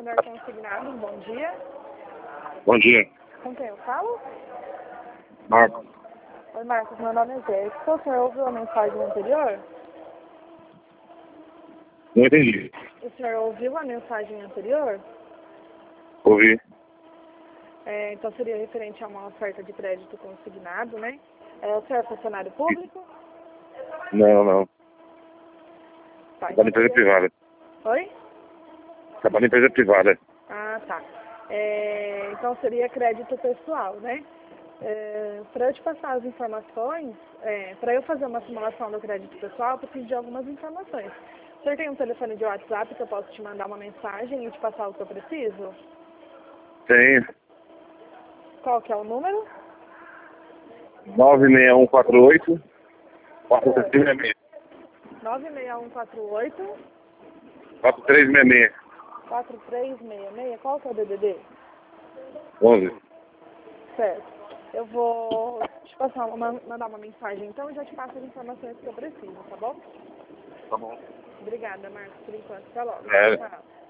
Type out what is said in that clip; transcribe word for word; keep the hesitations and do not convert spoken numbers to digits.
Júnior Consignado, bom dia. Bom dia, Com quem eu falo? Marcos. Oi, Marcos, meu nome é Jéssica. O senhor ouviu a mensagem anterior? Não entendi. O senhor ouviu a mensagem anterior? Ouvi. É, então seria referente a uma oferta de crédito consignado, né? É, o senhor é funcionário público? Não, não. Tá, Trabalho em empresa seria... privada. Oi? Trabalho em empresa privada. Ah, tá. É, então seria crédito pessoal, né? É, para eu te passar as informações, é, para eu fazer uma simulação do crédito pessoal, eu preciso de algumas informações. O senhor tem um telefone de WhatsApp que eu posso te mandar uma mensagem e te passar o que eu preciso? Tenho. Qual que é o número? nove seis um quatro oito, quatro três seis seis. nove seis um quatro oito, quatro três seis seis. quatro três seis seis. Qual que é o D D D? onze. Certo. Eu vou te passar uma, mandar uma mensagem, então eu já te passo as informações que eu preciso, tá bom? Tá bom. Obrigada, Marcos, por enquanto. Até logo. É. Tchau.